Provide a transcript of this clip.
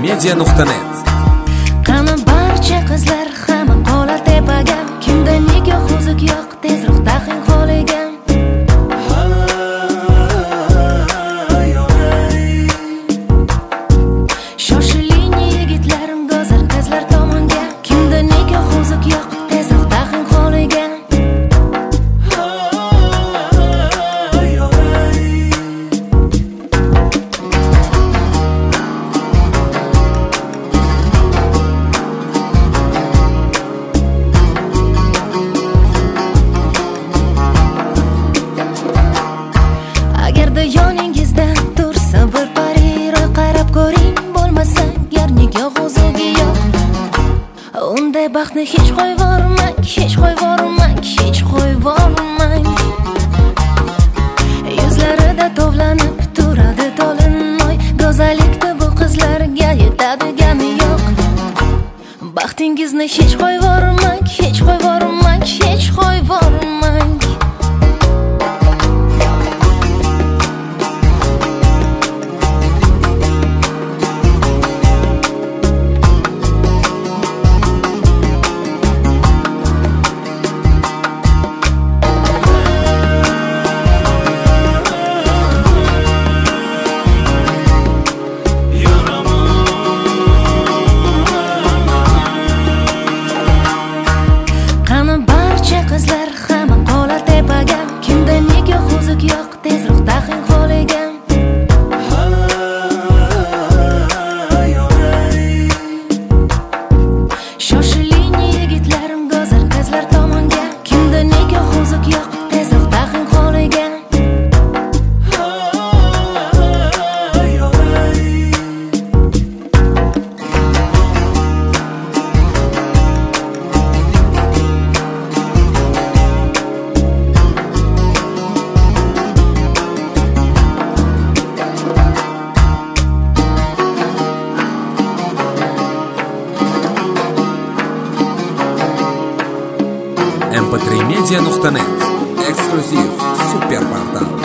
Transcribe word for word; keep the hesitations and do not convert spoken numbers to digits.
media nuqta net. Qani barcha qizlar hamma qolar tepaga, kimda nikoh uzuk yo'q, tezroq taqing holiga. Shoshiling yigitlarim go'zal qizlar tomonga, kimda nikoh uzuk yo'q, tezroq taqing holiga. Agarda yoningizda tursa bir pari qarab ko'ring, bo'lmasa gar nikoh uzugi yo'q, unday baxtni hech qo'yvormang, hech qo'yvormang, hech qo'yvormang. Yuzlarida tovlanib turadi to'linoy, go'zallikda bu qizlarga yetadigani yo'q. Baxtingizni hech qo'yvormang, hech qo'yvormang, hech qo'yvormang. Qizlar hamma qolar tepaga, kimda nikoh uzuk yo'q, tezroq taqing holiga. Shoshiling yigitlarim go'zal qizlar tomonga, kimda nikoh uzuk yo'q, tezroq taqing holiga. эм пэ три медиа nuqta net. Эксклюзив, супер портал.